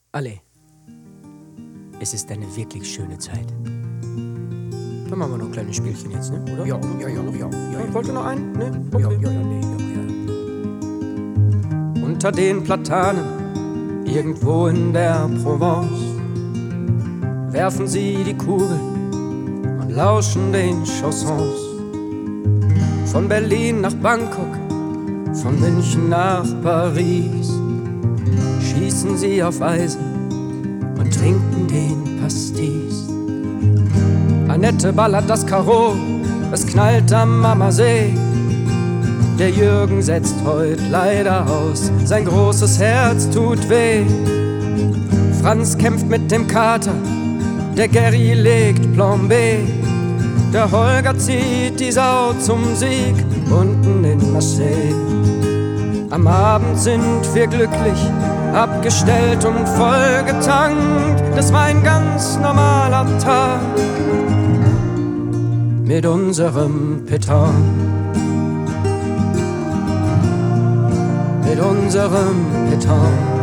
Alle, es ist eine wirklich schöne Zeit. Dann machen wir noch ein kleines Spielchen jetzt, ne? Oder? Ja. Wollt ihr noch einen? Ne? Okay. Ja. Unter den Platanen, irgendwo in der Provence, werfen sie die Kugeln und lauschen den Chansons. Von Berlin nach Bangkok, von München nach Paris, schießen sie auf Eisen und trinken den Pastis. Annette ballert das Karo, es knallt am Ammersee. Der Jürgen setzt heut leider aus, sein großes Herz tut weh. Franz kämpft mit dem Kater, der Gerry legt Plan B. Der Holger zieht die Sau zum Sieg unten in Marseille. Am Abend sind wir glücklich, abgestellt und voll getankt. Das war ein ganz normaler Tag mit unserem Peter. Mit unserem Peter.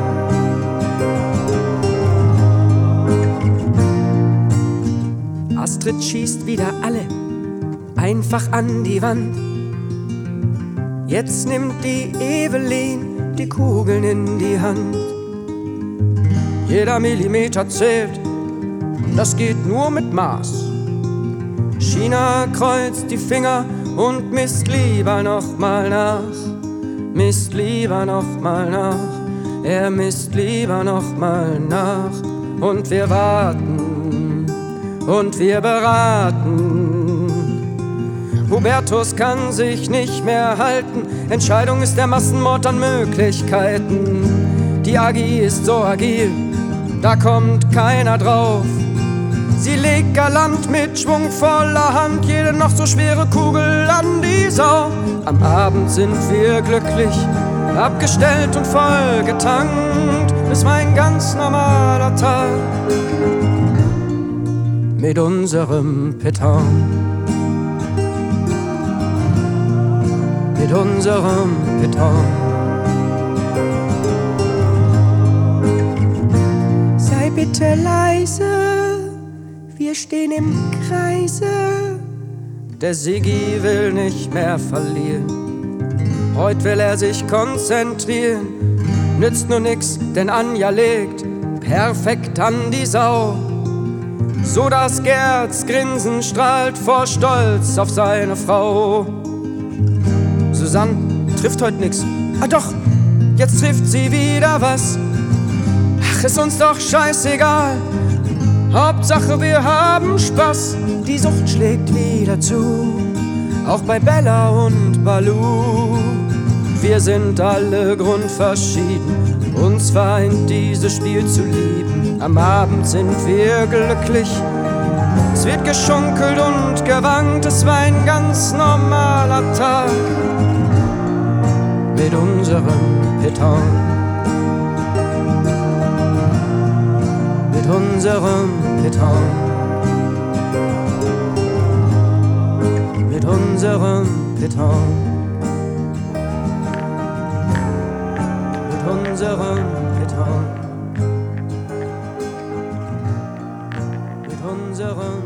Astrid schießt wieder alle einfach an die Wand. Jetzt nimmt die Evelyn die Kugeln in die Hand. Jeder Millimeter zählt, und das geht nur mit Maß. China kreuzt die Finger und misst lieber noch mal nach. Misst lieber noch mal nach. Er misst lieber noch mal nach. Und wir warten und wir beraten. Hubertus kann sich nicht mehr halten. Entscheidung ist der Massenmord an Möglichkeiten. Die Agi ist so agil, da kommt keiner drauf. Sie legt galant mit schwungvoller Hand jede noch so schwere Kugel an die Sau. Am Abend sind wir glücklich, abgestellt und voll getankt. Es war ein ganz normaler Tag mit unserem Peter. Mit unserem Peter. Sei bitte leise, wir stehen im Kreise. Der Siggi will nicht mehr verlieren. Heut will er sich konzentrieren. Nützt nur nix, denn Anja legt perfekt an die Sau. So dass Gerds Grinsen strahlt vor Stolz auf seine Frau. Susanne trifft heut nix. Ah doch, jetzt trifft sie wieder was. Ach, ist uns doch scheißegal. Hauptsache wir haben Spaß. Die Sucht schlägt wieder zu, auch bei Bella und Balu. Wir sind alle grundverschieden, uns vereint dieses Spiel zu lieben. Am Abend sind wir glücklich, es wird geschunkelt und gewankt. Es war ein ganz normaler Tag mit unserem Peter. Mit unserem Peter. Mit unserem Peter. Mit unserem Peter. Mit unserem